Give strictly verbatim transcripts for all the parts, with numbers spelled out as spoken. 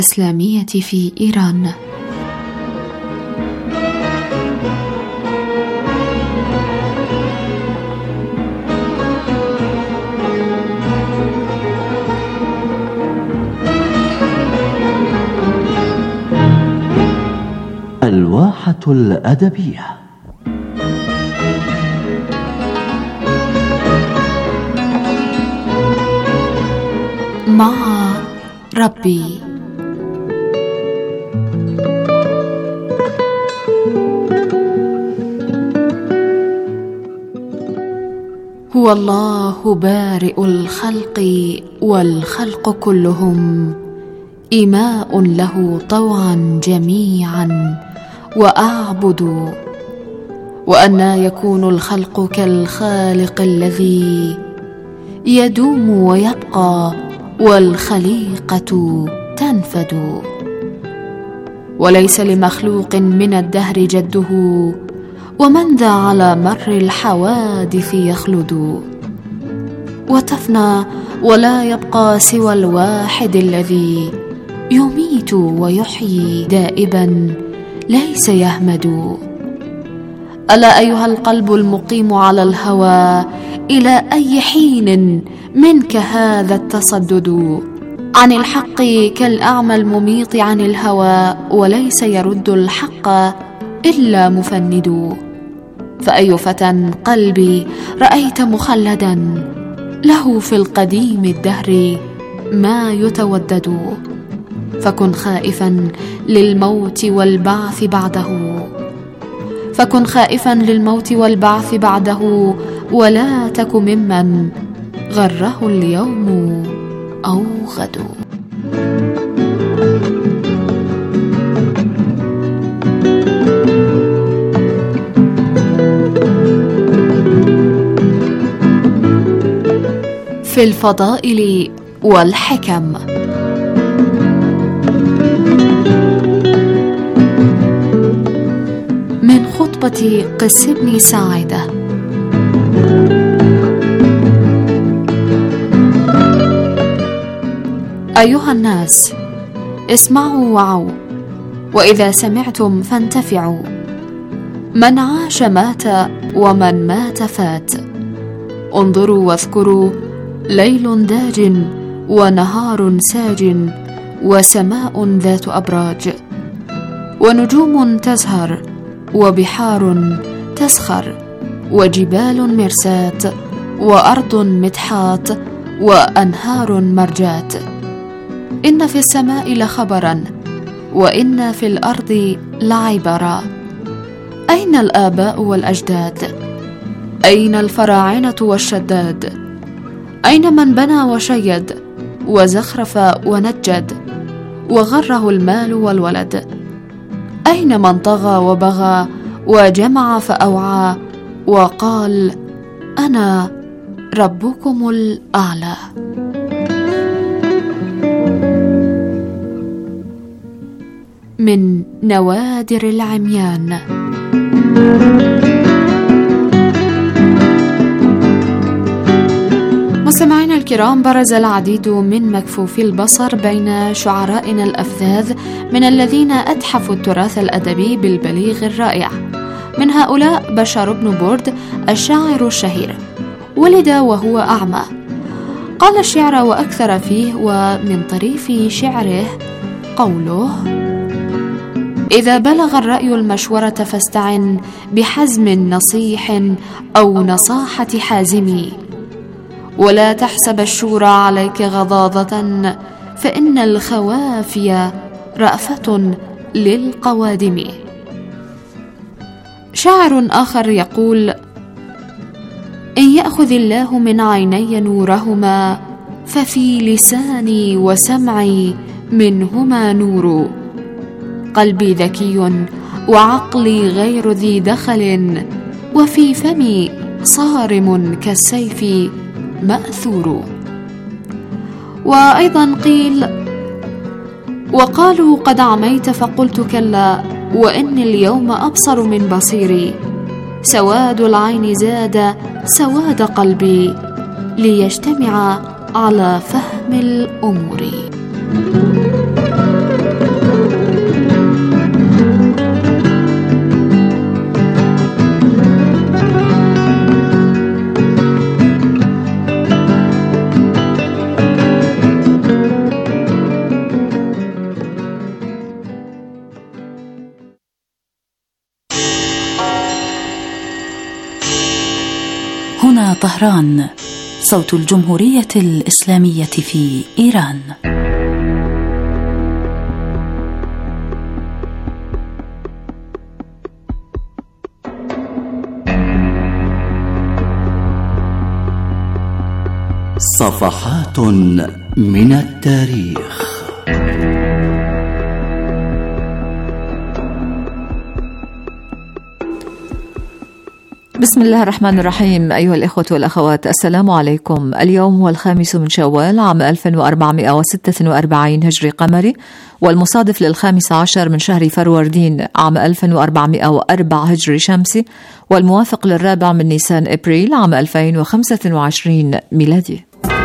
الإسلامية في إيران. الواحة الأدبية. مع ربي. هو الله بارئ الخلق والخلق كلهم إيماء له طوعا جميعا وأعبد. وأنى يكون الخلق كالخالق الذي يدوم ويبقى والخليقة تنفد. وليس لمخلوق من الدهر جده ومن ذا على مر الحوادث يخلد. وتفنى ولا يبقى سوى الواحد الذي يميت ويحيي دائبا ليس يهمد. ألا أيها القلب المقيم على الهوى إلى أي حين منك هذا التصدد عن الحق كالأعمى المميط عن الهوى وليس يرد الحق إلا مفند. فأي فتى قلبي رأيت مخلدا له في القديم الدهر ما يتودد. فكن خائفا للموت والبعث بعده فكن خائفا للموت والبعث بعده ولا تك ممن غره اليوم أو غد. في الفضائل والحكم. من خطبة قس بن ساعدة. أيها الناس، اسمعوا وعوا، وإذا سمعتم فانتفعوا. من عاش مات ومن مات فات. انظروا واذكروا، ليل داج ونهار ساج وسماء ذات أبراج ونجوم تزهر وبحار تسخر وجبال مرسات وأرض مدحات وأنهار مرجات. إن في السماء لخبرا وإن في الأرض لعبرا. أين الآباء والأجداد؟ أين الفراعنة والشداد؟ أين من بنى وشيد وزخرف ونجد وغره المال والولد؟ أين من طغى وبغى وجمع فأوعى وقال أنا ربكم الأعلى؟ من نوادر العميان. مستمعينا الكرام، برز العديد من مكفوفي البصر بين شعرائنا الأفذاذ من الذين أتحفوا التراث الأدبي بالبليغ الرائع. من هؤلاء بشار بن برد الشاعر الشهير، ولد وهو أعمى. قال الشعر وأكثر فيه، ومن طريف شعره قوله: إذا بلغ الرأي المشورة فاستعن بحزم نصيح أو نصاحة حازم، ولا تحسب الشورى عليك غضاضة، فإن الخوافي رأفة للقوادم. شاعر آخر يقول: إن يأخذ الله من عيني نورهما ففي لساني وسمعي منهما نور. قلبي ذكي وعقلي غير ذي دخل، وفي فمي صارم كالسيف مأثور. وأيضا قيل: وقالوا قد عميت فقلت كلا، وإني اليوم أبصر من بصيري. سواد العين زاد سواد قلبي، ليجتمع على فهم الأمور. طهران، صوت الجمهورية الإسلامية في إيران. صفحات من التاريخ. بسم الله الرحمن الرحيم. أيها الإخوة والأخوات، السلام عليكم. اليوم هو الخامس من شوال عام ألف وأربعمائة وستة وأربعين هجري قمري، والمصادف للخامس عشر من شهر فروردين عام ألف وأربعمائة وأربعة هجري شمسي، والموافق للرابع من نيسان أبريل عام ألفين وخمسة وعشرين ميلادي.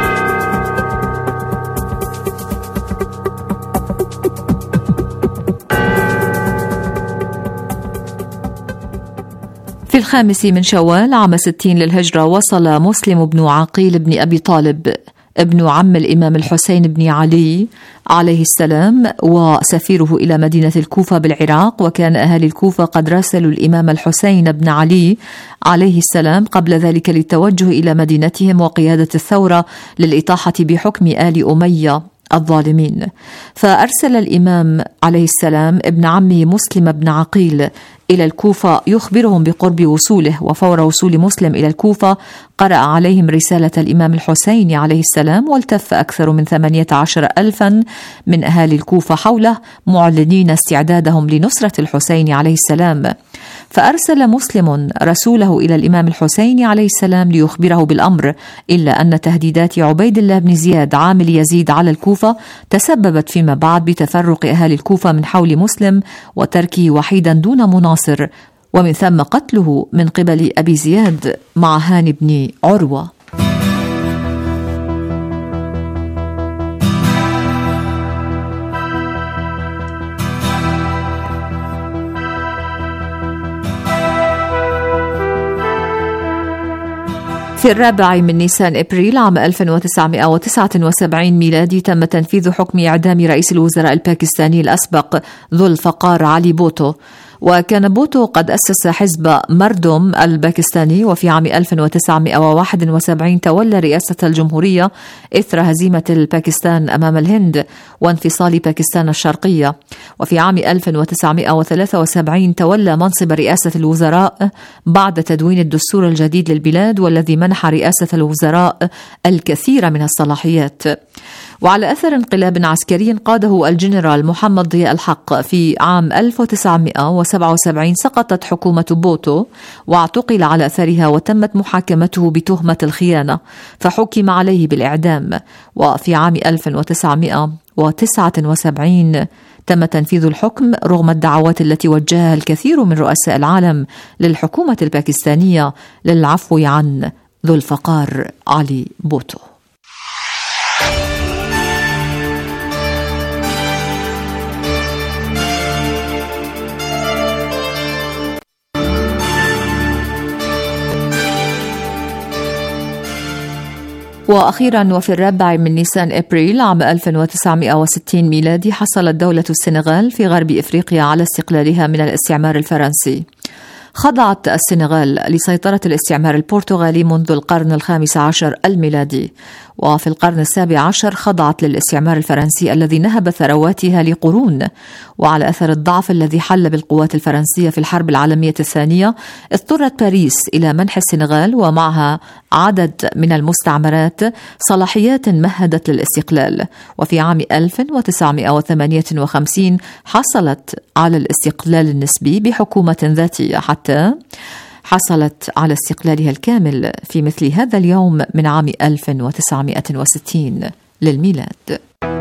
في الخامس من شوال عام ستين للهجرة وصل مسلم بن عقيل بن أبي طالب ابن عم الإمام الحسين بن علي عليه السلام وسفيره إلى مدينة الكوفة بالعراق، وكان أهالي الكوفة قد راسلوا الإمام الحسين بن علي عليه السلام قبل ذلك للتوجه إلى مدينتهم وقيادة الثورة للإطاحة بحكم آل أمية الظالمين. فأرسل الإمام عليه السلام ابن عمه مسلم بن عقيل إلى الكوفة يخبرهم بقرب وصوله، وفور وصول مسلم إلى الكوفة قرأ عليهم رسالة الإمام الحسين عليه السلام، والتف أكثر من ثمانية عشر ألفا من أهالي الكوفة حوله معلنين استعدادهم لنصرة الحسين عليه السلام. فأرسل مسلم رسوله إلى الإمام الحسين عليه السلام ليخبره بالأمر، إلا أن تهديدات عبيد الله بن زياد عامل يزيد على الكوفة تسببت فيما بعد بتفرق أهالي الكوفة من حول مسلم وتركه وحيدا دون مناصر، ومن ثم قتله من قبل أبي زياد مع هاني بن عروة. في الرابع من نيسان أبريل عام ألف وتسعمائة وتسعة وسبعين ميلادي تم تنفيذ حكم إعدام رئيس الوزراء الباكستاني الأسبق ذو الفقار علي بوتو، وكان بوتو قد أسس حزب مردم الباكستاني، وفي عام ألف وتسعمائة وواحد وسبعين تولى رئاسة الجمهورية إثر هزيمة الباكستان أمام الهند وانفصال باكستان الشرقية، وفي عام ألف وتسعمائة وثلاثة وسبعين تولى منصب رئاسة الوزراء بعد تدوين الدستور الجديد للبلاد، والذي منح رئاسة الوزراء الكثير من الصلاحيات. وعلى أثر انقلاب عسكري قاده الجنرال محمد ضياء الحق في عام ألف وتسعمائة وسبعة وسبعين سقطت حكومة بوتو واعتقل على أثرها، وتمت محاكمته بتهمة الخيانة فحكم عليه بالإعدام. وفي عام ألف وتسعمائة وتسعة وسبعين تم تنفيذ الحكم رغم الدعوات التي وجهها الكثير من رؤساء العالم للحكومة الباكستانية للعفو عن ذو الفقار علي بوتو. وأخيرا وفي الرابع من نيسان أبريل عام ألف وتسعمائة وستين ميلادي حصلت دولة السنغال في غرب إفريقيا على استقلالها من الاستعمار الفرنسي. خضعت السنغال لسيطرة الاستعمار البرتغالي منذ القرن الخامس عشر الميلادي، وفي القرن السابع عشر خضعت للاستعمار الفرنسي الذي نهب ثرواتها لقرون. وعلى أثر الضعف الذي حل بالقوات الفرنسية في الحرب العالمية الثانية اضطرت باريس إلى منح السنغال ومعها عدد من المستعمرات صلاحيات مهدت للاستقلال. وفي عام ألف وتسعمائة وثمانية وخمسين حصلت على الاستقلال النسبي بحكومة ذاتية، حتى حصلت على استقلالها الكامل في مثل هذا اليوم من عام ألف وتسعمائة وستين للميلاد.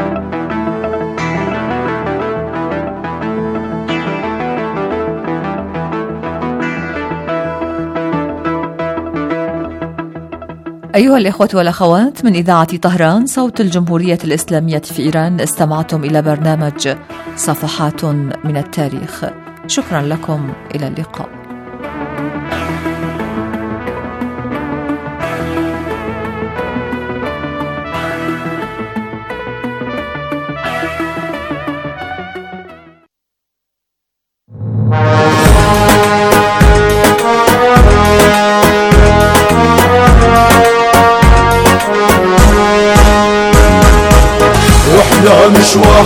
أيها الإخوة والأخوات، من إذاعة طهران صوت الجمهورية الإسلامية في إيران، استمعتم إلى برنامج صفحات من التاريخ. شكرا لكم، إلى اللقاء.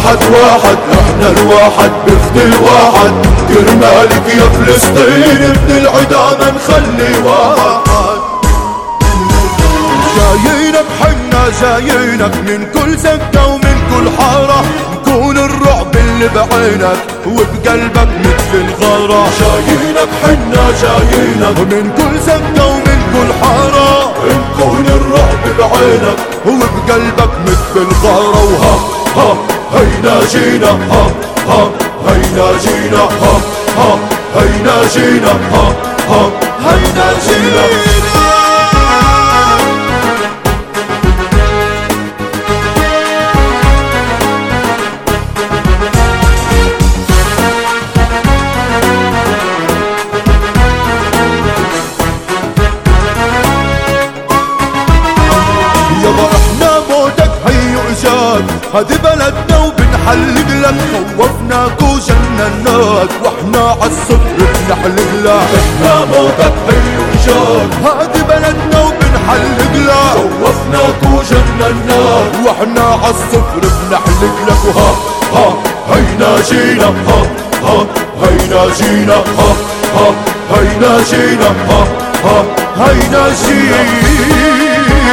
واحد واحد احنا الواحد بفدي الواحد، كرمالك يا فلسطين ابن العدا ما نخلي واحد. جايينك حنا جايينك من كل سكة ومن كل حارة، نكون الرعب اللي بعينك وبقلبك مثل الغارة. جايينك حنا جايينك من كل سكة ومن كل حارة، نكون الرعب بعينك وبقلبك مثل الغارة. وها ها هينا جينا، ها ها هينا جينا، ها ها هينا جينا، ها ها هينا جينا. هدي بلدنا وبنحلق لك، خوفناك وجنناك واحنا عالصفر بنحلق لك. احنا موتك هي وجاك، هدي بلدنا وبنحلق لك، خوفناك وجنناك واحنا عالصفر بنحلق لك. وها ها هينا جينا، ها ها هينا جينا، ها ها هينا جينا، ها ها هينا جينا.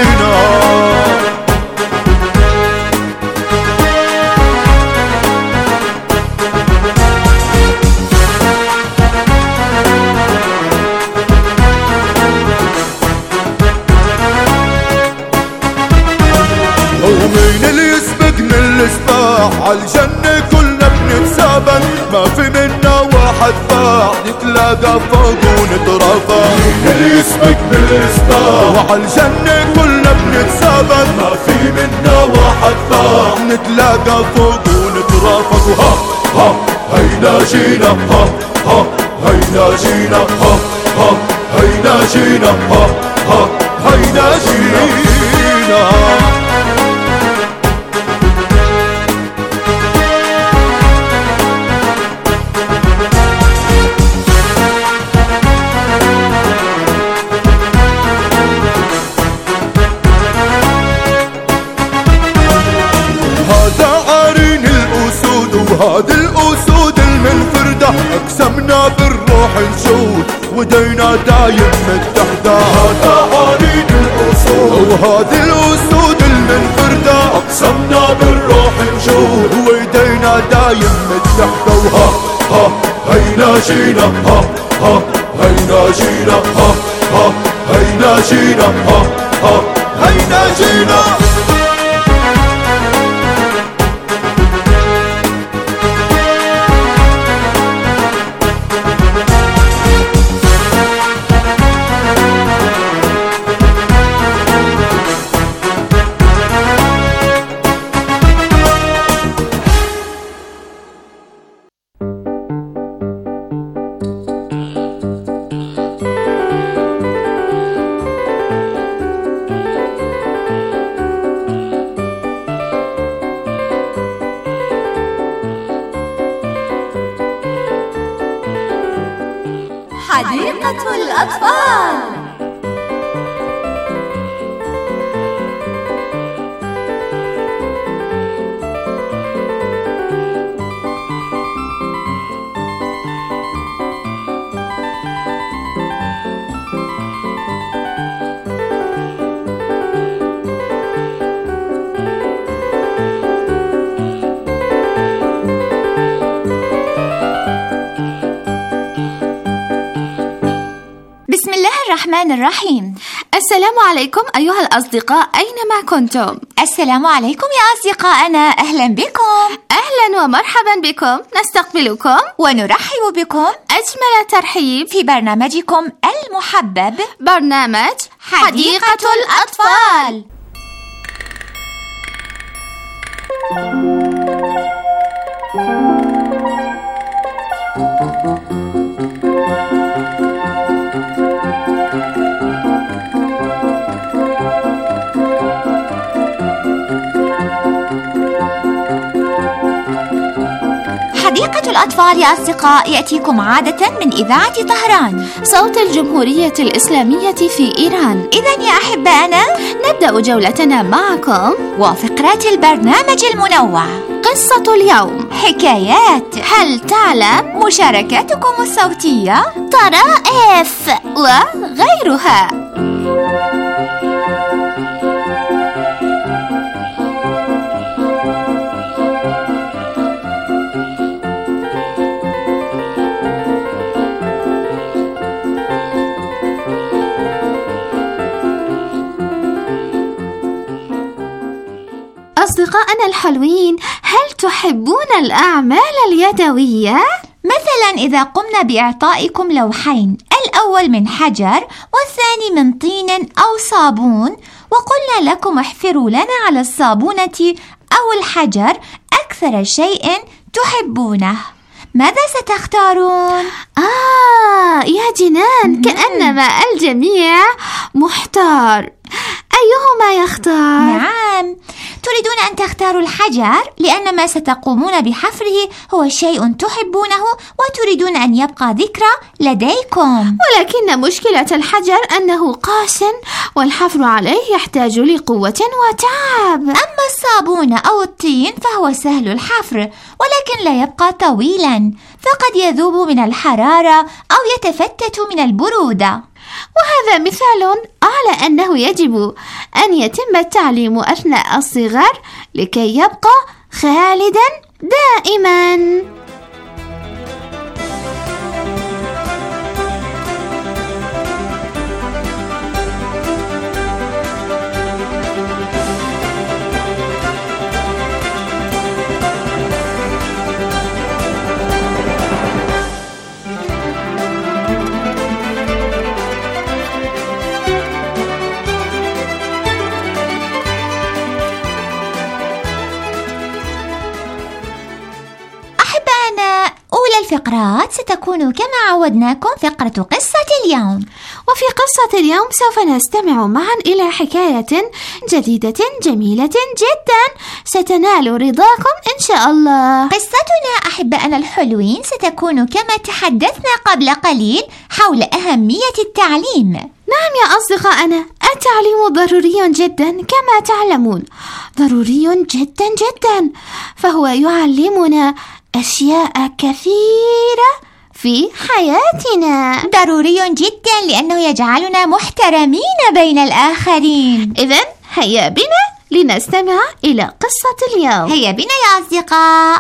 ومين اللي يسبق من السباع عالجنة كلنا بنتسابق، ما في منا واحد باع نتلاقى فوق ونترافع. مين اللي يسبق من السباع وعالجنة كلنا بنتسابق، ما في منا واحد باع نتلاقى فوق ونترافع. وها ها هينا جينا، ها ها هينا جينا، ها ها هينا جينا، ها ها هينا جينا. وهذه الأسود المنفردة أقسمنا بالروح نشود ودينا دايم متحدة. هذا عرين الأسود وهذه الأسود المنفردة أقسمنا بالروح نشود ودينا دايم متحدة. وها ها هينا جينا، ها ها هينا جينا، ها ها هينا جينا، ها ها هينا جينا. حديقة الأطفال. الرحمن الرحيم. السلام عليكم أيها الأصدقاء أينما كنتم. السلام عليكم يا أصدقائنا، أهلا بكم. أهلا ومرحبا بكم، نستقبلكم ونرحب بكم أجمل ترحيب في برنامجكم المحبب، برنامج حديقة الأطفال. حديقة الأطفال يا أصدقاء يأتيكم عادة من إذاعة طهران، صوت الجمهورية الإسلامية في إيران. إذن يا أحبائنا نبدأ جولتنا معكم وفقرات البرنامج المنوع. قصة اليوم حكايات، هل تعلم، مشاركاتكم الصوتية، طرائف وغيرها. أصدقائنا الحلوين، هل تحبون الأعمال اليدوية؟ مثلا إذا قمنا بإعطائكم لوحين، الأول من حجر والثاني من طين أو صابون، وقلنا لكم احفروا لنا على الصابونة أو الحجر أكثر شيء تحبونه، ماذا ستختارون؟ آه يا جنان، كأنما الجميع محتار، أيهما يختار؟ نعم، تريدون أن تختاروا الحجر لأن ما ستقومون بحفره هو شيء تحبونه وتريدون أن يبقى ذكرى لديكم. ولكن مشكلة الحجر أنه قاس والحفر عليه يحتاج لقوة وتعب. أما الصابون أو الطين فهو سهل الحفر ولكن لا يبقى طويلا، فقد يذوب من الحرارة أو يتفتت من البرودة. وهذا مثال على أنه يجب أن يتم التعليم أثناء الصغر لكي يبقى خالدا دائما. الفقرات ستكون كما عودناكم فقرة قصة اليوم. وفي قصة اليوم سوف نستمع معا إلى حكاية جديدة جميلة جدا ستنال رضاكم إن شاء الله. قصتنا أحبائنا الحلوين ستكون كما تحدثنا قبل قليل حول أهمية التعليم. نعم يا أصدقائنا، التعليم ضروري جدا كما تعلمون، ضروري جدا جدا، فهو يعلمنا أشياء كثيرة في حياتنا. ضروري جدا لأنه يجعلنا محترمين بين الآخرين. إذن هيا بنا لنستمع إلى قصة اليوم. هيا بنا يا أصدقاء.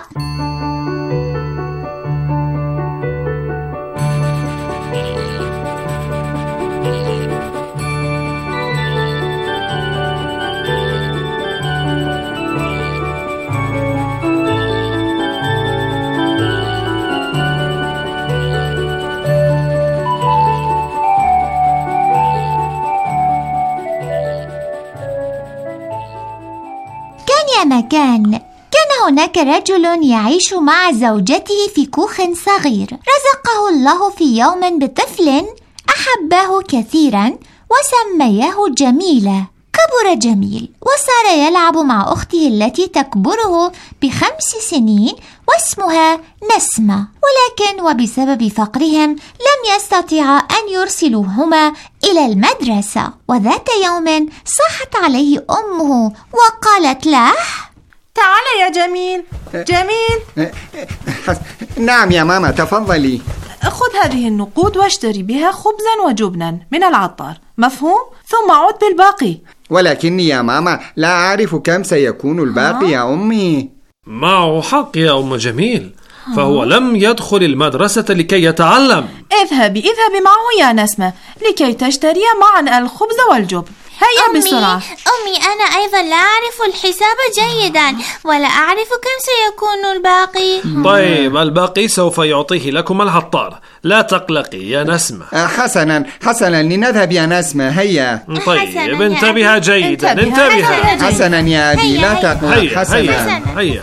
مكان كان هناك رجل يعيش مع زوجته في كوخ صغير. رزقه الله في يوم بطفل أحبه كثيرا وسمياه جميلة. كبر جميل وصار يلعب مع أخته التي تكبره بخمس سنين واسمها نسمة، ولكن وبسبب فقرهم لم يستطيعا أن يرسلوهما إلى المدرسة. وذات يوم صحت عليه أمه وقالت له: تعال يا جميل. جميل. نعم يا ماما، تفضلي. خذ هذه النقود واشتري بها خبزا وجبنا من العطار، مفهوم؟ ثم عد بالباقي. ولكني يا ماما لا أعرف كم سيكون الباقي يا أمي. معه حق يا أم جميل، فهو لم يدخل المدرسة لكي يتعلم. اذهبي اذهبي معه يا نسمة لكي تشتري معا الخبز والجبن. هيا أمي بسرعة. أمي أنا أيضا لا أعرف الحساب جيدا ولا أعرف كم سيكون الباقي. طيب الباقي سوف يعطيه لكم العطار، لا تقلقي يا نسمة. حسنا حسنا لنذهب يا نسمة، هيا. طيب انتبه جيدا، انتبه. حسنا يا أبي، لا تقلق. حسنا هيا.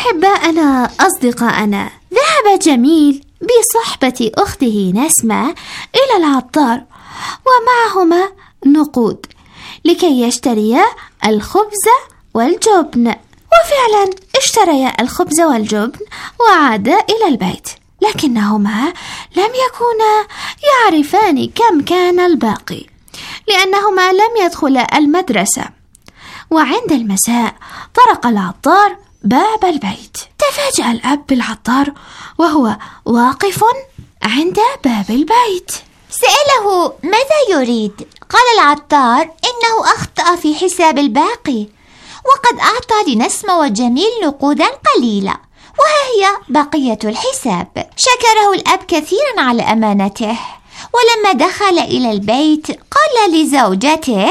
أحباءنا أصدقاءنا، ذهب جميل بصحبة أخته نسمة إلى العطار ومعهما نقود لكي يشتريا الخبز والجبن. وفعلا اشتريا الخبز والجبن وعادا إلى البيت، لكنهما لم يكونا يعرفان كم كان الباقي لأنهما لم يدخلا المدرسة. وعند المساء طرق العطار باب البيت. تفاجأ الأب بالعطار وهو واقف عند باب البيت. سأله ماذا يريد؟ قال العطار إنه أخطأ في حساب الباقي، وقد أعطى لنسمة وجميل نقودا قليلة، وها هي بقية الحساب. شكره الأب كثيرا على أمانته، ولما دخل إلى البيت قال لزوجته: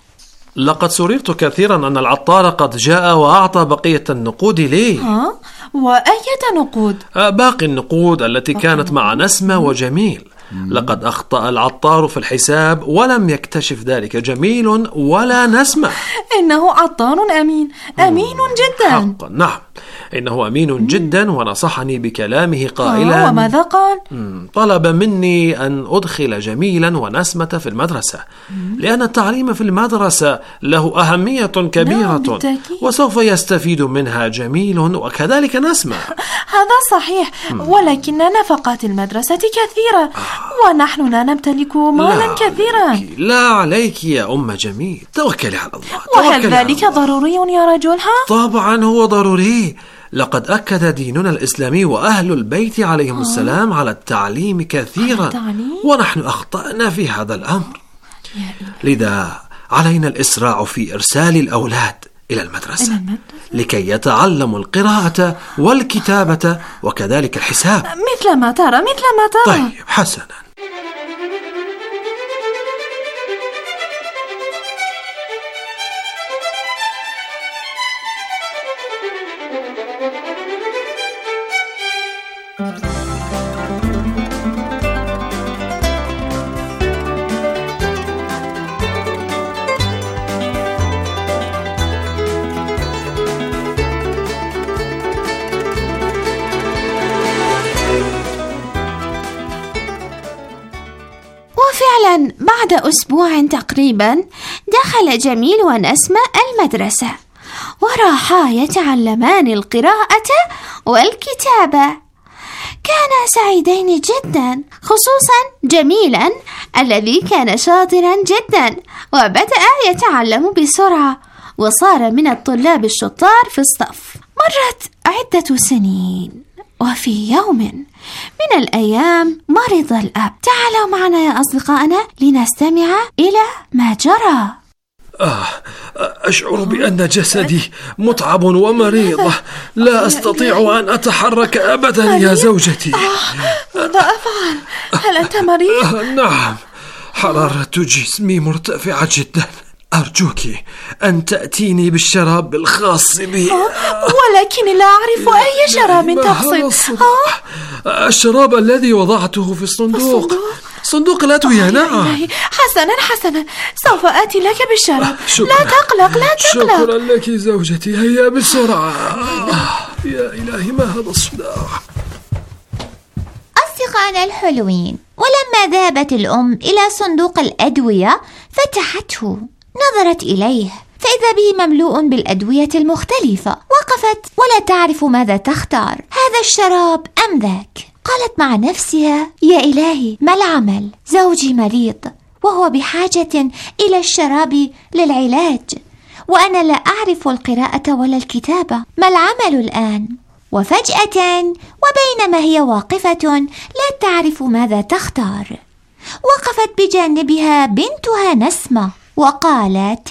لقد سررت كثيرا أن العطار قد جاء وأعطى بقية النقود لي. ها؟ وأية نقود؟ باقي النقود التي كانت مع نسمة وجميل. لقد أخطأ العطار في الحساب ولم يكتشف ذلك جميل ولا نسمة. إنه عطار أمين، أمين جدا. حقا نعم، إنه أمين جدا، ونصحني بكلامه قائلا: وماذا قال؟ طلب مني أن أدخل جميلا ونسمة في المدرسة، لأن التعليم في المدرسة له أهمية كبيرة، نعم، وسوف يستفيد منها جميل وكذلك نسمة. هذا صحيح، ولكن نفقات المدرسة كثيرة، ونحن لا نمتلك مالا كثيرا. لا عليك يا أم جميل، توكلي على الله. وهل ذلك ضروري يا رجل؟ ها؟ طبعا هو ضروري. لقد أكد ديننا الإسلامي وأهل البيت عليهم السلام على التعليم كثيرا، ونحن أخطأنا في هذا الأمر، لذا علينا الإسراع في إرسال الأولاد إلى المدرسة لكي يتعلموا القراءة والكتابة وكذلك الحساب. مثل ما ترى مثل ما ترى. طيب حسنا. وفعلا بعد أسبوع تقريبا دخل جميل ونسمة المدرسة، وراحا يتعلمان القراءة والكتابة. كانا سعيدين جدا، خصوصا جميلا الذي كان شاطرا جدا وبدأ يتعلم بسرعة وصار من الطلاب الشطار في الصف. مرت عدة سنين، وفي يوم من الأيام مرض الأب. تعالوا معنا يا أصدقائنا لنستمع إلى ما جرى. آه أشعر بأن جسدي متعب ومريض، لا أستطيع أن أتحرك أبدا يا زوجتي. ماذا أفعل؟ هل أنت مريض؟ آه نعم، حرارة جسمي مرتفعة جدا. أرجوك أن تأتيني بالشراب الخاص بي. ولكن لا أعرف أي شراب تقصد. الشراب الذي وضعته في الصندوق، صندوق الأدوية. نعم. حسنا حسنا، سوف آتي لك بالشراب. شكرا. لا تقلق لا تقلق. شكرا لك زوجتي، هيا بسرعة. يا إلهي ما هذا الصداع. أصدقائنا الحلوين، ولما ذهبت الأم إلى صندوق الأدوية فتحته، نظرت إليه فإذا به مملوء بالأدوية المختلفة. وقفت ولا تعرف ماذا تختار، هذا الشراب أم ذاك. قالت مع نفسها: يا إلهي ما العمل؟ زوجي مريض وهو بحاجة إلى الشراب للعلاج، وأنا لا أعرف القراءة ولا الكتابة، ما العمل الآن؟ وفجأة وبينما هي واقفة لا تعرف ماذا تختار، وقفت بجانبها بنتها نسمة وقالت: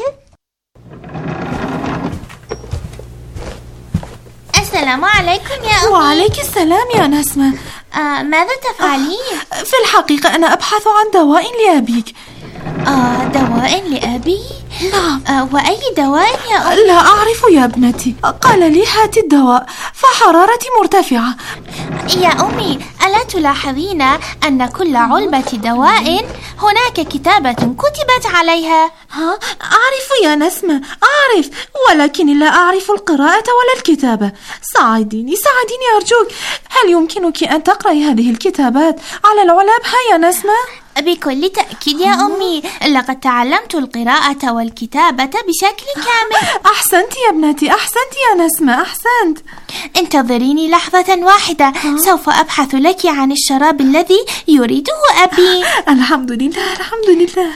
السلام عليكم يا أمي. وعليك السلام يا نسمة. آه ماذا تفعلين؟ آه في الحقيقة أنا أبحث عن دواء لأبيك. آه دواء لأبي؟ نعم. آه وأي دواء يا أمي؟ لا أعرف يا ابنتي، قال لي هات الدواء فحرارتي مرتفعة. يا أمي، ألا تلاحظين أن كل علبة دواء هناك كتابة كتبت عليها؟ ها، أعرف يا نسمة، أعرف، ولكن لا أعرف القراءة ولا الكتابة. ساعديني ساعديني أرجوك. هل يمكنك أن تقرأي هذه الكتابات على العلب؟ ها يا نسمة. بكل تأكيد يا أمي، لقد تعلمت القراءة والكتابة بشكل كامل. أحسنت يا ابنتي، أحسنت يا نسمة، أحسنت. انتظريني لحظة واحدة، سوف أبحث لك عن الشراب الذي يريده أبي. الحمد لله الحمد لله.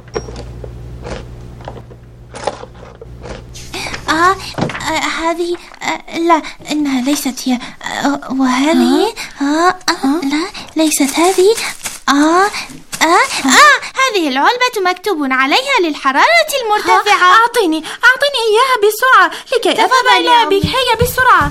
آه, آه هذه آه لا، إنها ليست هي. آه وهذه آه, آه لا، ليست هذه. آه آه, آه هذه العلبة مكتوب عليها للحرارة المرتفعة. أعطيني أعطيني إياها بسرعة لكي أذهب إلى أبيك. هيا بسرعة.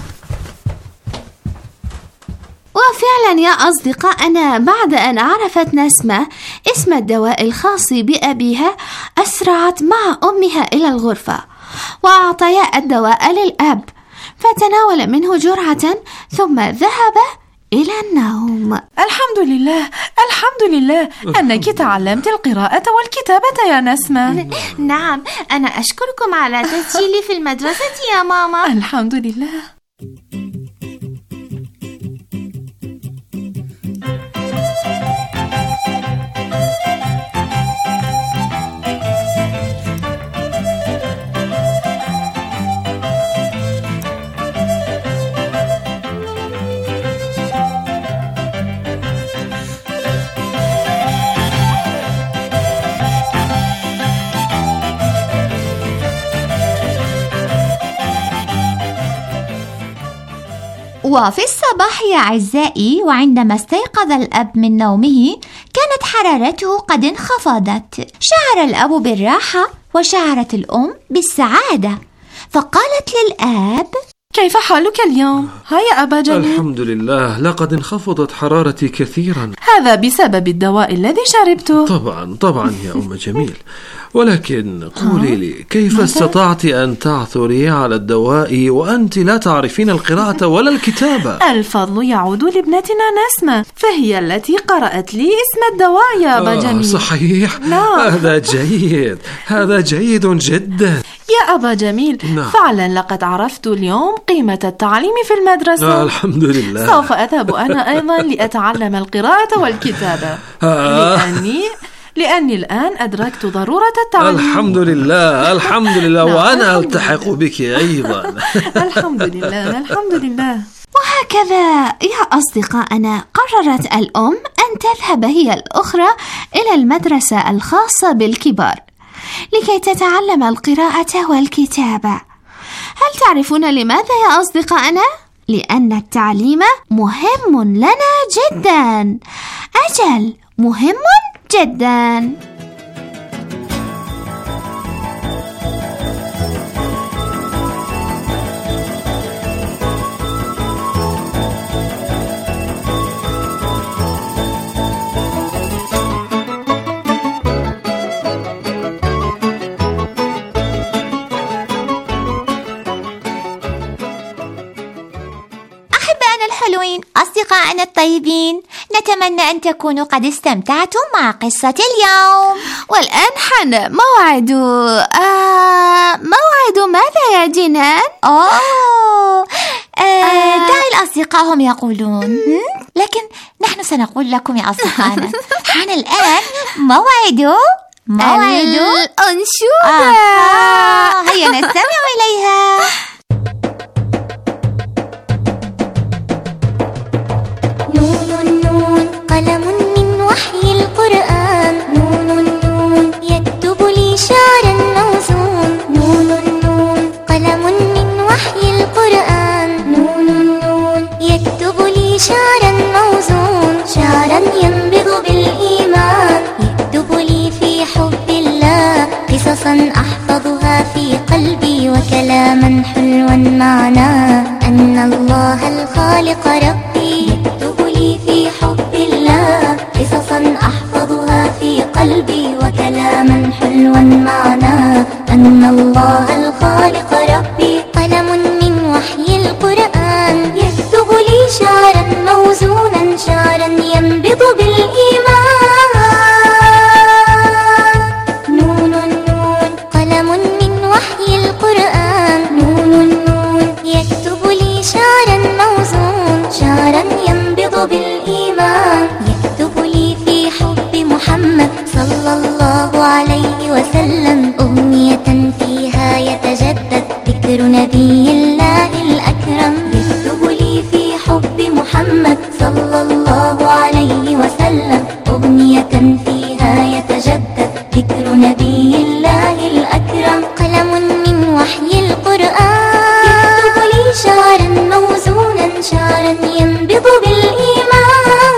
وفعلا يا أصدقائنا، بعد أن عرفت نسمة اسم الدواء الخاص بأبيها، أسرعت مع أمها إلى الغرفة وأعطيا الدواء للأب، فتناول منه جرعة ثم ذهب إلى النوم. الحمد لله الحمد لله أنك تعلمت القراءة والكتابة يا نسمة. نعم، أنا أشكركم على تسجيلي في المدرسة يا ماما. الحمد لله. وفي الصباح يا أعزائي، وعندما استيقظ الأب من نومه كانت حرارته قد انخفضت. شعر الأب بالراحة وشعرت الأم بالسعادة، فقالت للأب: كيف حالك اليوم؟ هيا أبا جميل. الحمد لله، لقد انخفضت حرارتي كثيرا. هذا بسبب الدواء الذي شربته. طبعا طبعا يا أم جميل، ولكن قولي لي، كيف استطعت أن تعثري على الدواء وأنت لا تعرفين القراءة ولا الكتابة؟ الفضل يعود لابنتنا نسمة، فهي التي قرأت لي اسم الدواء يا أبا جميل. آه صحيح. نعم. هذا جيد، هذا جيد جدا يا أبا جميل. نعم. فعلا لقد عرفت اليوم قيمة التعليم في المدرسة. آه الحمد لله. سوف أذهب أنا أيضا لأتعلم القراءة والكتابة. آه. لأني لأني الآن أدركت ضرورة التعليم. الحمد لله الحمد لله. وأنا ألتحق بك أيضا. الحمد لله الحمد لله. وهكذا يا أصدقائنا، قررت الأم أن تذهب هي الأخرى إلى المدرسة الخاصة بالكبار لكي تتعلم القراءة والكتابة. هل تعرفون لماذا يا أصدقائنا؟ لأن التعليم مهم لنا جدا. أجل، مهم جدا. الحلوين، أصدقائنا الطيبين، نتمنى أن تكونوا قد استمتعتم مع قصة اليوم. والآن حان موعد آه موعد ماذا يا جنان؟ أوه آه دعي الأصدقاء هم يقولون، لكن نحن سنقول لكم يا أصدقائنا. حان الآن موعد موعد الأنشودة. آه هيا نستمع إليها. قلم من وحي القرآن، نون نون يكتب لي شعرا موزون، نون نون قلم من وحي القرآن، نون نون يكتب لي شعرا موزون، شعرا ينبض بالإيمان، يكتب لي في حب الله قصصا أحفظها في قلبي وكلاما حلوا معناه، أن الله الخالق ربي يكتب لي في حب الله قصصا أحفظها في قلبي وكلاما حلوا معناه، أن الله الخالق ربي. قلم من وحي القرآن يكتب لي شعرا موزونا، عليه وسلم أغنية فيها يتجدد ذكر نبي الله الأكرم. اكتب لي في حب محمد صلى الله عليه وسلم أغنية فيها يتجدد ذكر نبي الله الأكرم. قلم من وحي القرآن يكتب لي شعرا موزونا، شعرا ينبض بالإيمان.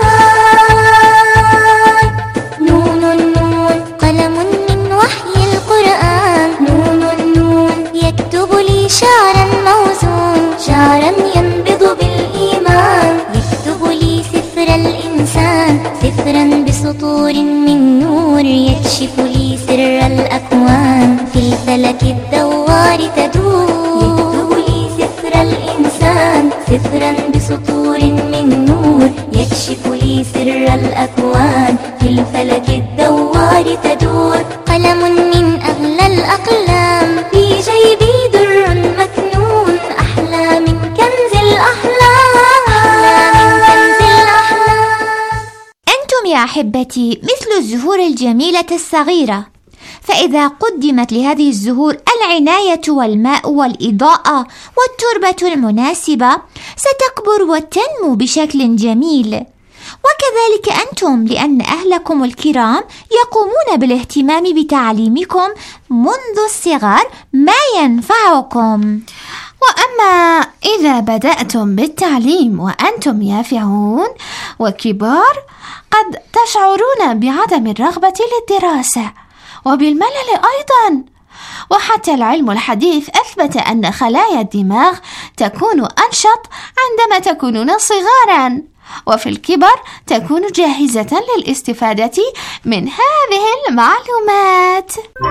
نون نون قلم من وحي القرآن، نون نون يكتب لي شعرا موزون، شعرا ينبض بالإيمان. يكتب لي سفر الإنسان، سفرا بسطور من نور، يكشف لي سر الأكوان في الفلك الدوار تدور. يكتب لي سفر الإنسان، سفرا بسطور من نور، يكشف لي سر الأكوان في الفلك الدوار تدور. قلم من أغلى الأقلام في جيبي در مكنون، أحلى من كنز الأحلام، أحلى من كنز الأحلام. أنتم يا أحبتي مثل الزهور الجميلة الصغيرة، فإذا قدمت لهذه الزهور العناية والماء والإضاءة والتربة المناسبة ستكبر وتنمو بشكل جميل. وكذلك أنتم، لأن أهلكم الكرام يقومون بالاهتمام بتعليمكم منذ الصغر ما ينفعكم. وأما إذا بدأتم بالتعليم وأنتم يافعون وكبار، قد تشعرون بعدم الرغبة للدراسة وبالملل أيضا. وحتى العلم الحديث أثبت أن خلايا الدماغ تكون أنشط عندما تكونون صغارا، وفي الكبر تكون جاهزة للاستفادة من هذه المعلومات.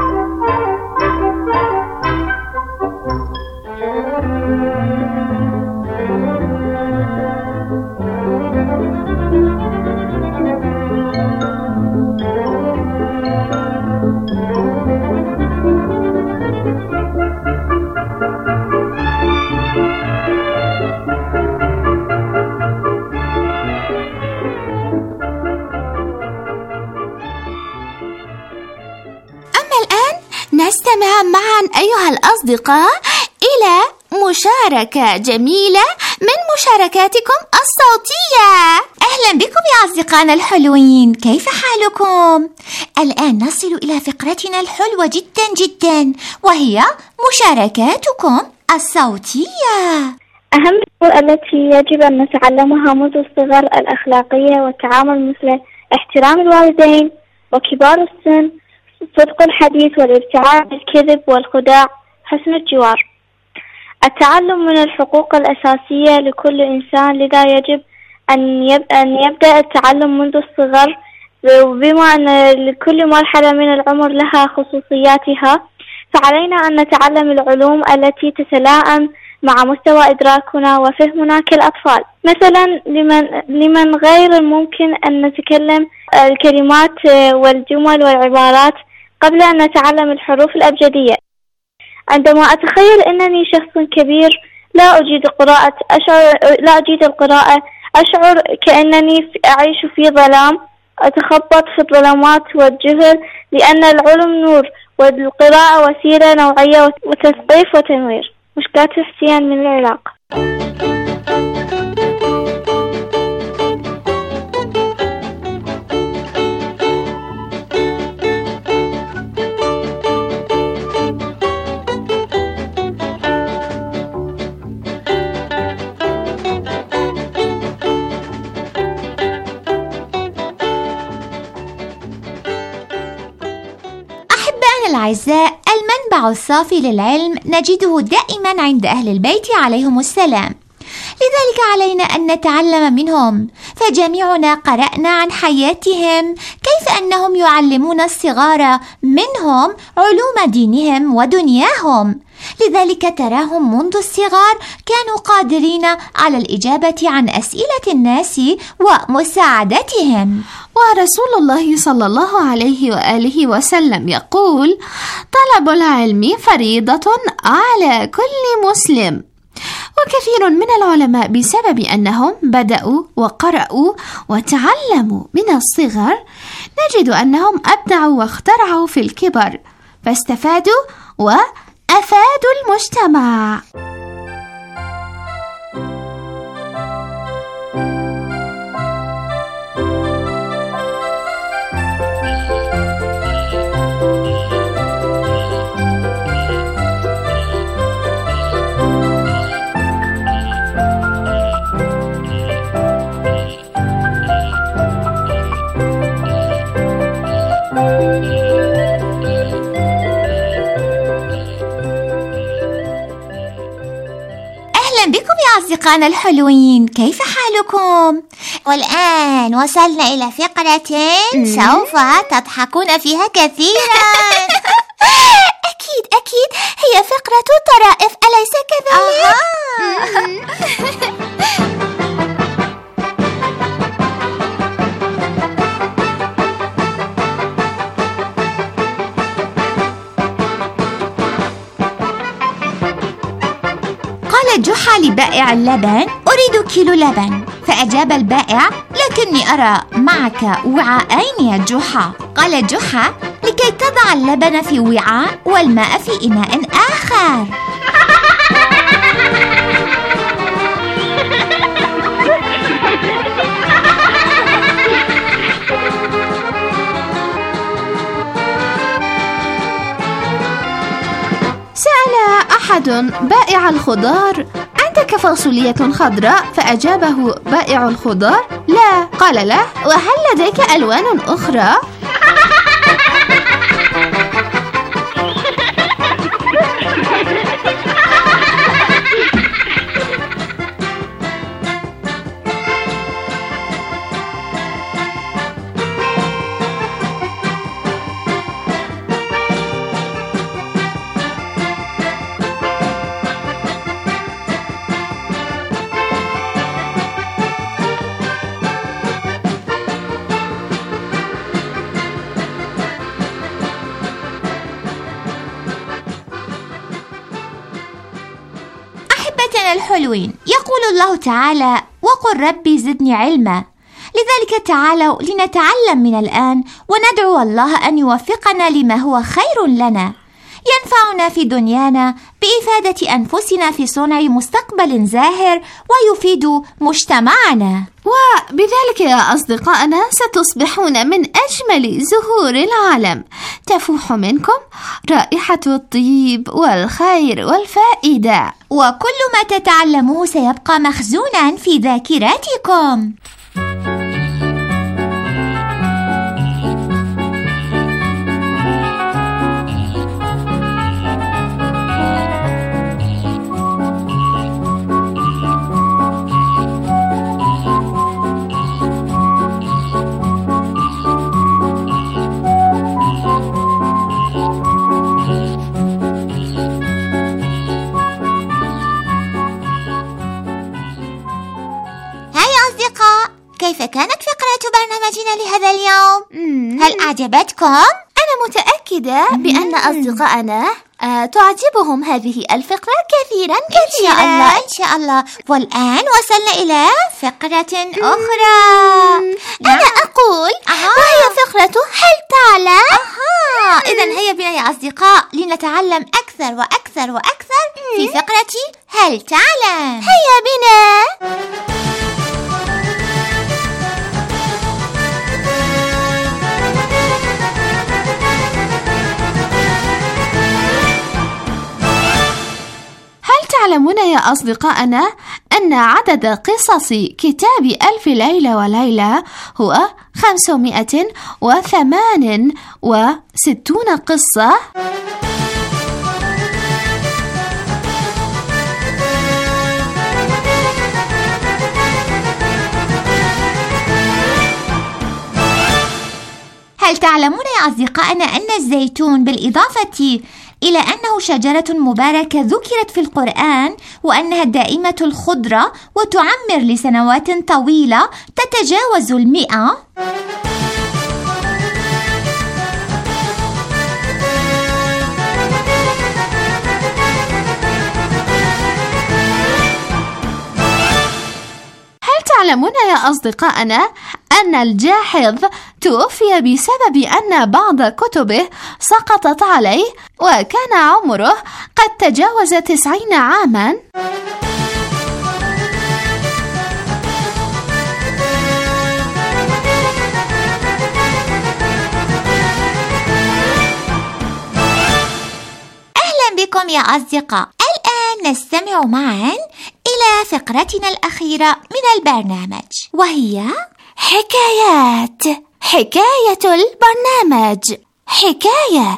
نستمع معا أيها الأصدقاء إلى مشاركة جميلة من مشاركاتكم الصوتية. أهلا بكم يا أصدقائنا الحلوين، كيف حالكم؟ الآن نصل إلى فقرتنا الحلوة جدا جدا، وهي مشاركاتكم الصوتية. أهم الأمور التي يجب أن نتعلمها منذ الصغر الأخلاقية والتعامل، مثل احترام الوالدين وكبار السن، صدق الحديث والابتعاد عن الكذب والخداع، حسن الجوار. التعلم من الحقوق الأساسية لكل إنسان، لذا يجب أن يبدأ التعلم منذ الصغر، وبما أن لكل مرحلة من العمر لها خصوصياتها، فعلينا أن نتعلم العلوم التي تتلائم مع مستوى إدراكنا وفهمنا كالأطفال. مثلا لمن, لمن غير الممكن أن نتكلم الكلمات والجمل والعبارات قبل أن نتعلم الحروف الأبجدية. عندما أتخيل أنني شخص كبير لا أجيد قراءة أشعر لا أجيد القراءة أشعر كأنني أعيش في ظلام، أتخبط في الظلامات والجهل، لأن العلم نور والقراءة وسيلة نوعية وتثقيف وتنوير. مشكات حسين من العراق. الأعزاء، المنبع الصافي للعلم نجده دائما عند أهل البيت عليهم السلام، لذلك علينا أن نتعلم منهم، فجميعنا قرأنا عن حياتهم، كيف أنهم يعلمون الصغار منهم علوم دينهم ودنياهم. لذلك تراهم منذ الصغار كانوا قادرين على الإجابة عن أسئلة الناس ومساعدتهم. ورسول الله صلى الله عليه وآله وسلم يقول: طلب العلم فريضة على كل مسلم. وكثير من العلماء بسبب أنهم بدأوا وقرأوا وتعلموا من الصغر نجد أنهم أبدعوا واخترعوا في الكبر، فاستفادوا وأفادوا المجتمع. أصدقائنا الحلوين، كيف حالكم؟ والآن وصلنا إلى فقرة سوف تضحكون فيها كثيرا. أكيد أكيد هي فقرة طرائف، أليس كذلك؟ قال جحا لبائع اللبن: أريد كيلو لبن. فأجاب البائع: لكني أرى معك وعاءين يا جحا. قال جحا: لكي تضع اللبن في وعاء والماء في إناء آخر. سأل أحد بائع الخضار: عندك فاصولية خضراء؟ فأجابه بائع الخضار: لا. قال له: وهل لديك ألوان أخرى؟ الحلوين، يقول الله تعالى: وقل ربي زدني علما. لذلك تعالوا لنتعلم من الآن وندعو الله أن يوفقنا لما هو خير لنا، ينفعنا في دنيانا بإفادة أنفسنا في صنع مستقبل زاهر ويفيد مجتمعنا. وبذلك يا أصدقائنا ستصبحون من أجمل زهور العالم، تفوح منكم رائحة الطيب والخير والفائدة، وكل ما تتعلموه سيبقى مخزونا في ذاكرتكم. كيف كانت فقرة برنامجنا لهذا اليوم؟ هل أعجبتكم؟ أنا متأكدة بأن أصدقائنا آه تعجبهم هذه الفقرة كثيرا كثيرا. إن شاء الله إن شاء الله. والآن وصلنا إلى فقرة أخرى. أنا أقول أها. وهي فقرة هل تعلم؟ أها. إذن هيا بنا يا أصدقاء لنتعلم أكثر وأكثر وأكثر في فقرة هل تعلم. هيا بنا. تعلمون يا أصدقائنا أن عدد قصص كتاب ألف ليلة وليلة هو خمسمائة وثمان وستون قصة؟ هل تعلمون يا أصدقائنا أن الزيتون بالإضافة إلى أنه شجرة مباركة ذكرت في القرآن وأنها دائمة الخضرة وتعمر لسنوات طويلة تتجاوز المئة؟ أتعلمون يا أصدقائنا أن الجاحظ توفي بسبب أن بعض كتبه سقطت عليه وكان عمره قد تجاوز تسعين عاما؟ أهلا بكم يا أصدقاء. الآن نستمع معا إلى فقرتنا الأخيرة من البرنامج، وهي حكايات. حكاية البرنامج. حكاية.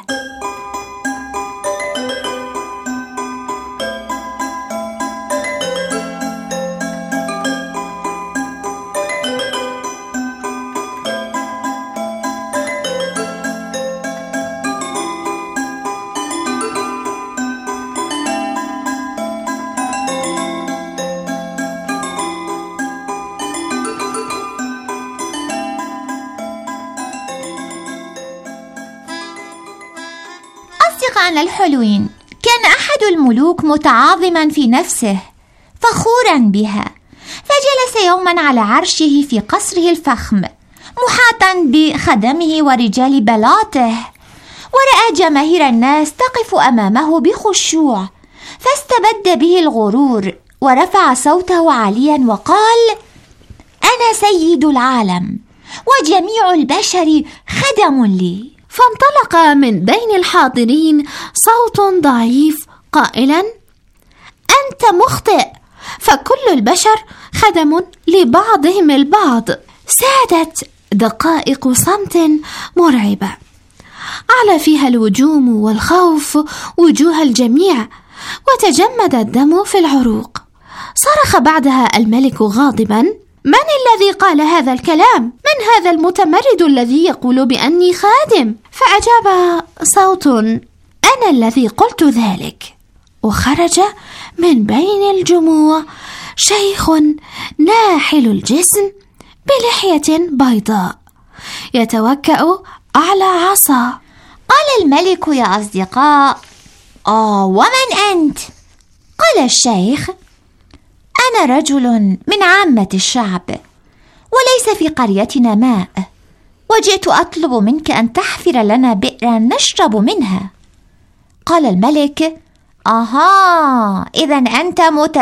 أصدقائنا الحلوين، كان أحد الملوك متعاظما في نفسه فخورا بها، فجلس يوما على عرشه في قصره الفخم محاطا بخدمه ورجال بلاطه، ورأى جماهير الناس تقف أمامه بخشوع، فاستبد به الغرور ورفع صوته عاليا وقال: أنا سيد العالم وجميع البشر خدم لي. فانطلق من بين الحاضرين صوت ضعيف قائلا: أنت مخطئ، فكل البشر خدم لبعضهم البعض. سادت دقائق صمت مرعبة على فيها الوجوم والخوف وجوه الجميع، وتجمد الدم في العروق. صرخ بعدها الملك غاضبا: من الذي قال هذا الكلام؟ من هذا المتمرد الذي يقول بأني خادم؟ فأجاب صوت: أنا الذي قلت ذلك. وخرج من بين الجموع شيخ ناحل الجسم بلحية بيضاء يتوكأ على عصا. قال الملك: يا أصدقاء، آه ومن أنت؟ قال الشيخ: أنا رجل من عامة الشعب، وليس في قريتنا ماء، وجئت أطلب منك أن تحفر لنا بئرا نشرب منها. قال الملك: أها، إذن أنت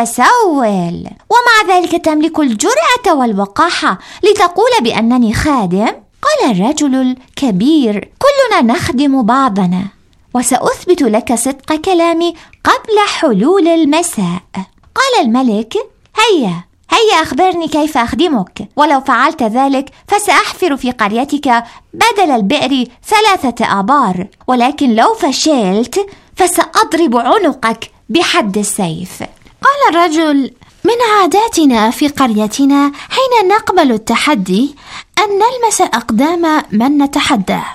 متسول، ومع ذلك تملك الجرأة والوقاحة لتقول بأنني خادم؟ قال الرجل الكبير: كلنا نخدم بعضنا، وسأثبت لك صدق كلامي قبل حلول المساء. قال الملك: هيا هيا أخبرني كيف أخدمك، ولو فعلت ذلك فسأحفر في قريتك بدل البئر ثلاثة آبار، ولكن لو فشلت فسأضرب عنقك بحد السيف. قال الرجل: من عاداتنا في قريتنا حين نقبل التحدي أن نلمس أقدام من نتحداه.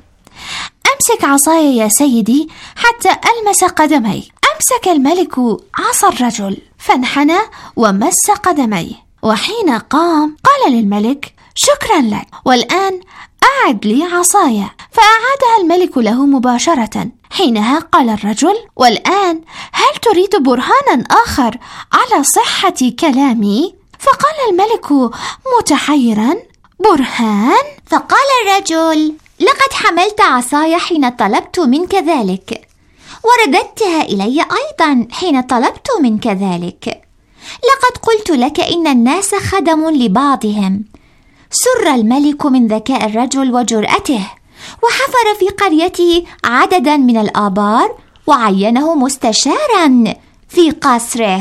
أمسك عصاي يا سيدي حتى ألمس قدمي. أمسك الملك عصا الرجل فانحنى ومس قدميه، وحين قام قال للملك: شكرا لك، والآن أعد لي عصاي. فأعادها الملك له مباشرة. حينها قال الرجل: والآن هل تريد برهانا آخر على صحة كلامي؟ فقال الملك متحيرا: برهان؟ فقال الرجل: لقد حملت عصاي حين طلبت منك ذلك، ورددتها إلي أيضا حين طلبت منك ذلك. لقد قلت لك إن الناس خدم لبعضهم. سر الملك من ذكاء الرجل وجرأته، وحفر في قريته عددا من الآبار وعينه مستشارا في قصره.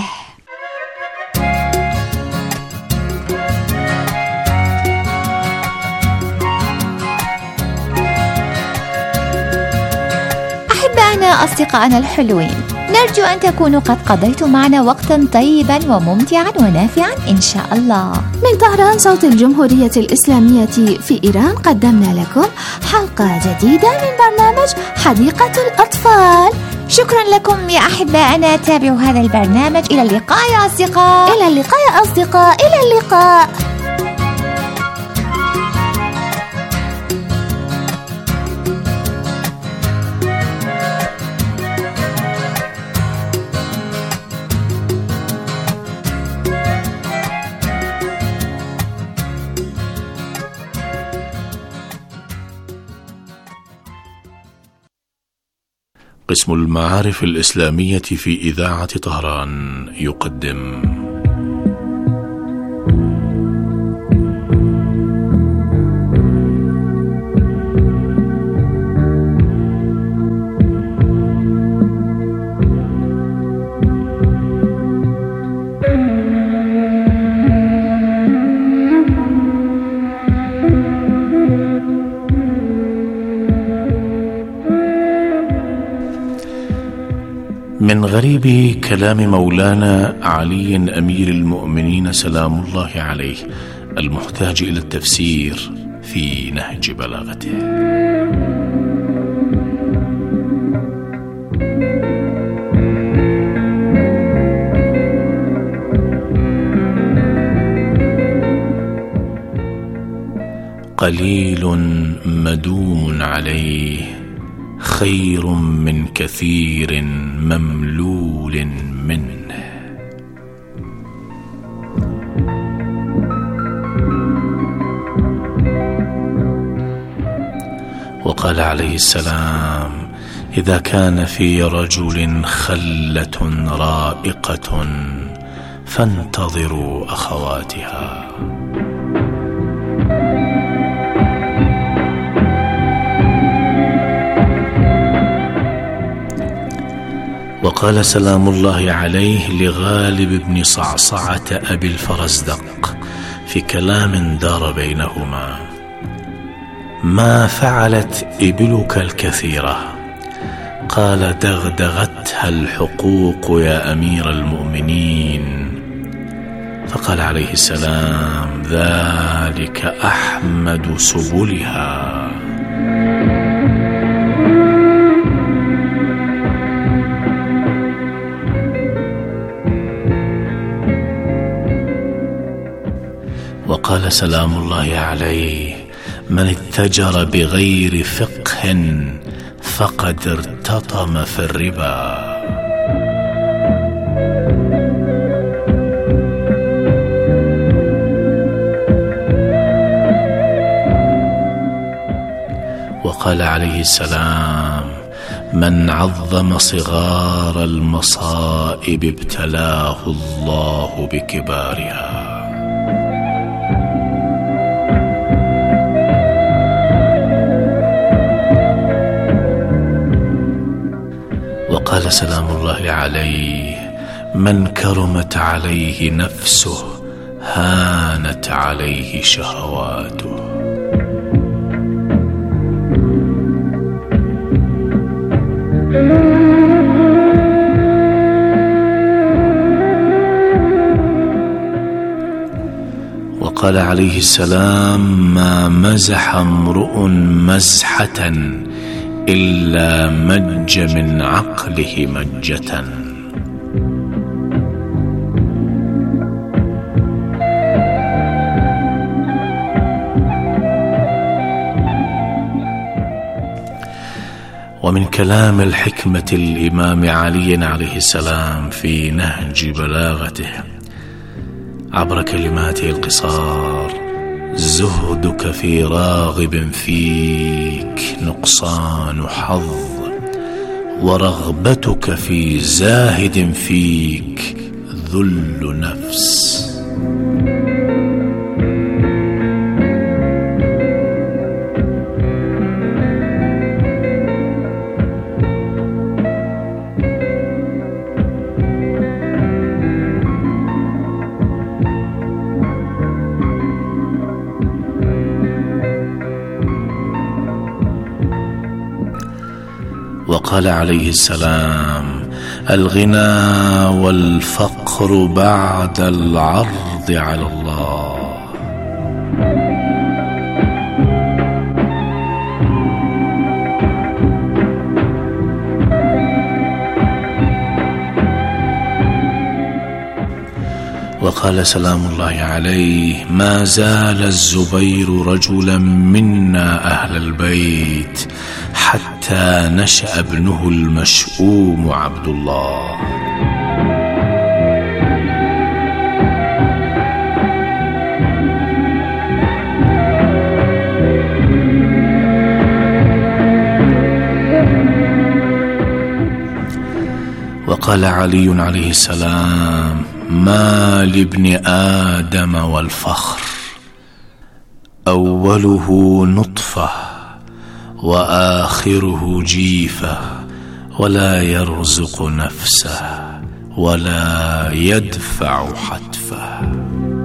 أحبائنا أصدقائنا الحلوين، نرجو أن تكونوا قد قضيتوا معنا وقتا طيبا وممتعا ونافعا إن شاء الله. من طهران صوت الجمهورية الإسلامية في إيران قدمنا لكم حلقة جديدة من برنامج حديقة الأطفال. شكرا لكم يا أحبائنا، تابعوا هذا البرنامج. إلى اللقاء يا أصدقاء. إلى اللقاء يا أصدقاء. إلى اللقاء. قسم المعارف الإسلامية في إذاعة طهران يقدم من غريب كلام مولانا علي أمير المؤمنين سلام الله عليه المحتاج إلى التفسير في نهج بلاغته. قليل مدوم عليه خير من كثير مملول منه. وقال عليه السلام: إذا كان في رجل خلة رائقة فانتظروا أخواتها. وقال سلام الله عليه لغالب بن صعصعة أبي الفرزدق في كلام دار بينهما: ما فعلت إبلك الكثيرة؟ قال: دغدغتها الحقوق يا أمير المؤمنين. فقال عليه السلام: ذلك أحمد سبلها. وقال سلام الله عليه: من اتجر بغير فقه فقد ارتطم في الربا. وقال عليه السلام: من عظم صغار المصائب ابتلاه الله بكبارها. وقال سلام الله عليه: من كرمت عليه نفسه هانت عليه شهواته. وقال عليه السلام: ما مزح امرؤ مزحة إلا مج من عقله مجة. ومن كلام الحكمة الإمام علي عليه السلام في نهج بلاغته عبر كلماته القصار: زهدك في راغب فيك نقصان حظ، ورغبتك في زاهد فيك ذل نفس. وقال عليه السلام: الغنى والفقر بعد العرض على الله. وقال سلام الله عليه: ما زال الزبير رجلا منا أهل البيت حتى نشأ ابنه المشؤوم عبد الله. وقال علي عليه السلام: ما لابن آدم والفخر، أوله نطفة وآخره جيفة، ولا يرزق نفسه ولا يدفع حتفه.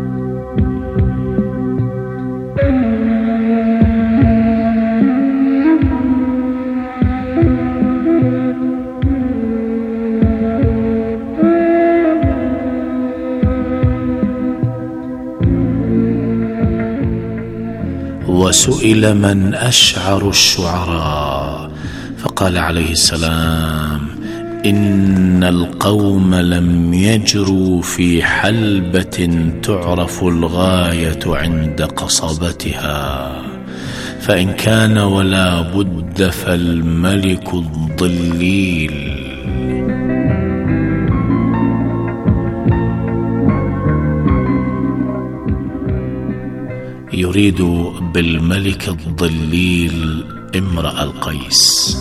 وسئل من أشعر الشعراء، فقال عليه السلام: إن القوم لم يجروا في حلبة تعرف الغاية عند قصبتها، فإن كان ولا بد فالملك الضليل. يريد بالملك الضليل امرأ القيس.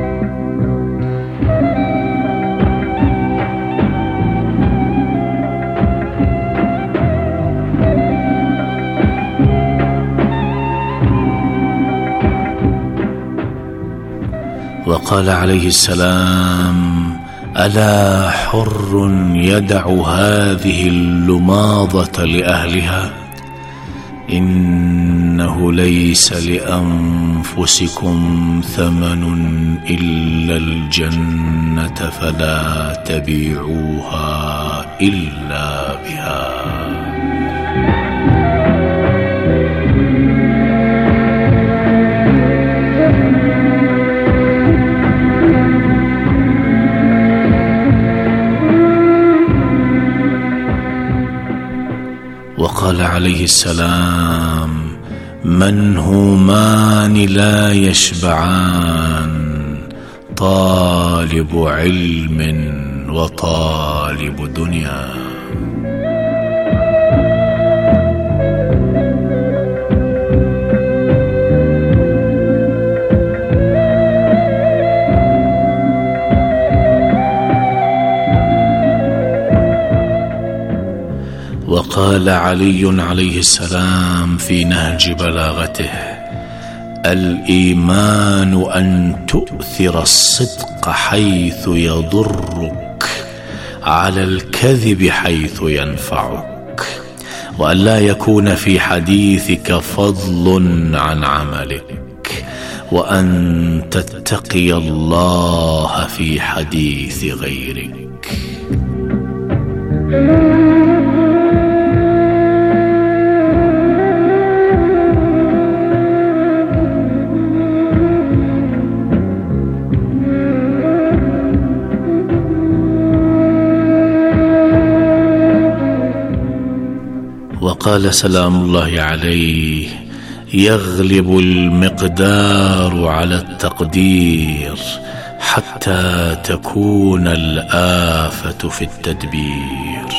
وقال عليه السلام: ألا حر يدع هذه اللماضة لأهلها؟ إنه ليس لأنفسكم ثمن إلا الجنة، فلا تبيعوها إلا بها. وقال عليه السلام: منهومان لا يشبعان، طالب علم وطالب دنيا. وقال علي عليه السلام في نهج بلاغته: الإيمان أن تؤثر الصدق حيث يضرك على الكذب حيث ينفعك، وأن لا يكون في حديثك فضل عن عملك، وأن تتقي الله في حديث غيرك. وقال سلام الله عليه: يغلب المقدار على التقدير حتى تكون الآفة في التدبير.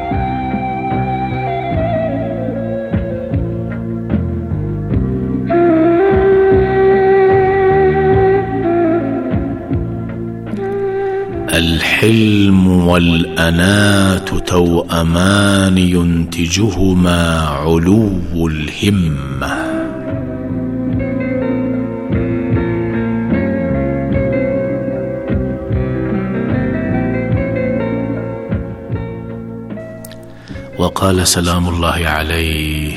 الحلم والأنات توأمان ينتجهما علو الهمة. وقال سلام الله عليه: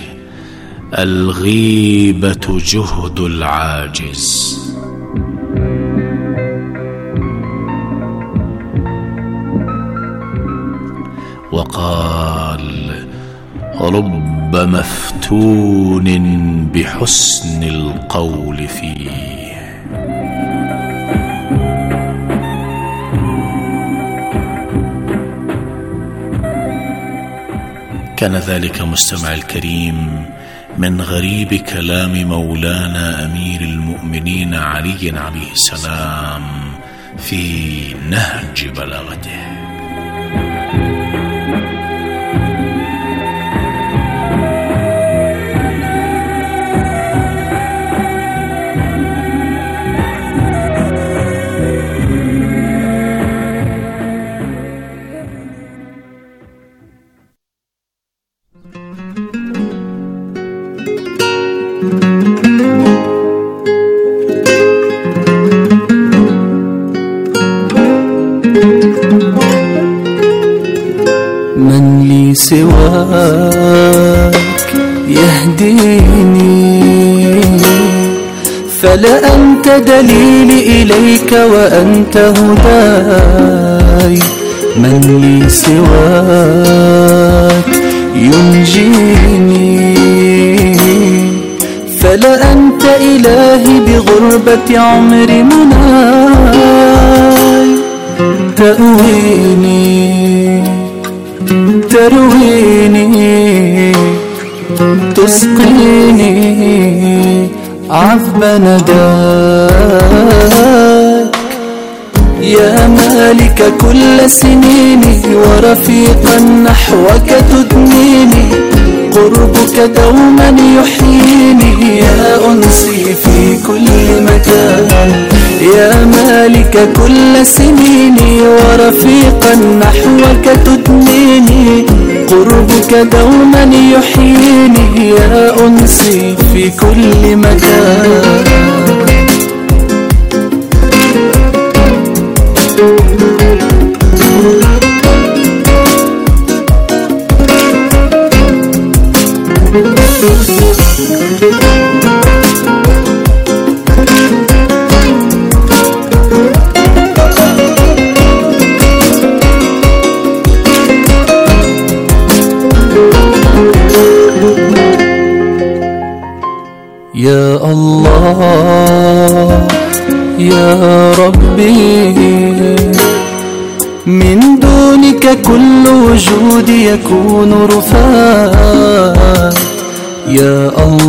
الغيبة جهد العاجز. وقال: رب مفتون بحسن القول فيه. كان ذلك مستمع الكريم من غريب كلام مولانا أمير المؤمنين علي عليه السلام في نهج بلاغته. من لي سواك يهديني، فلا أنت دليلي إليك وأنت هداي. من لي سواك ينجيني، فلا أنت إلهي بغربة عمري مناي. تأويني ترويني تسقيني عذب نداك، يا مالك كل سنيني ورفيقا نحوك تدنيني. قربك دوما يحييني يا أنسي في كل مكان، يا مالك كل سنيني ورفيقا نحوك تدنيني. قربك دوما يحييني يا أنسي في كل مكان. يا الله يا ربي، من دونك كل وجودي يكون رفاق. يا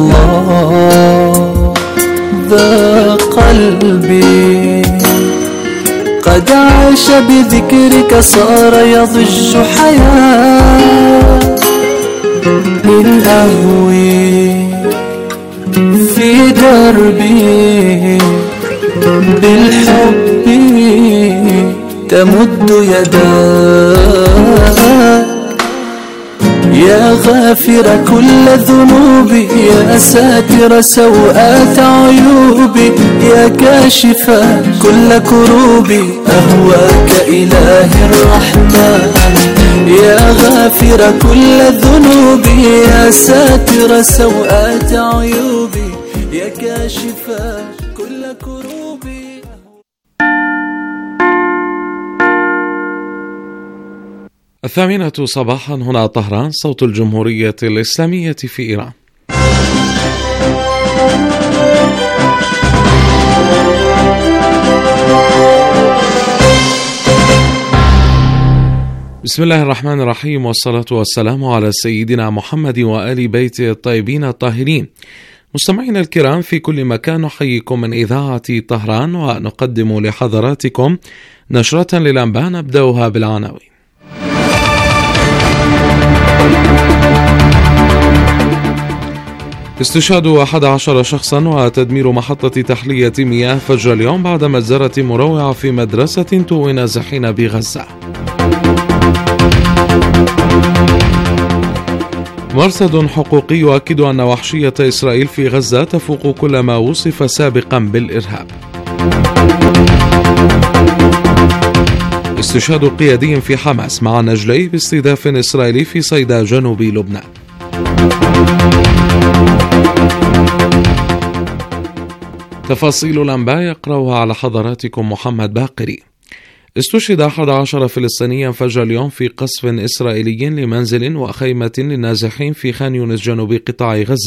الله ذا قلبي قد عاش بذكرك صار يضج حياة. إن أهوي في دربي بالحب تمد يداك، يا غافر كل ذنوبي يا ساتر سوءات عيوبي، يا كاشف كل كروبي أهواك إلهي الرحمن. يا غافر كل ذنوبي يا ساتر سوءات عيوبي، يا كاشف كل كروبي. الثامنة صباحا، هنا طهران، صوت الجمهورية الإسلامية في إيران. بسم الله الرحمن الرحيم، والصلاة والسلام على سيدنا محمد وآل بيته الطيبين الطاهرين. مستمعينا الكرام في كل مكان، نحييكم من إذاعة طهران ونقدم لحضراتكم نشرة للأنباء نبدأها بالعناوين. استشهاد أحد عشر شخصا وتدمير محطة تحلية مياه فجر اليوم بعد مجزرة مروعة في مدرسة توي نازحين بغزة. مرصد حقوقي يؤكد أن وحشية إسرائيل في غزة تفوق كل ما وصف سابقا بالإرهاب. استشهاد قيادي في حماس مع نجلي باستهداف إسرائيلي في صيدا جنوب لبنان. تفاصيل الأنباء يقرأها على حضراتكم محمد باقري. استشهد أحد عشر فلسطينيا فجر اليوم في قصف إسرائيلي لمنزل وخيمة للنازحين في خان يونس جنوب قطاع غزة.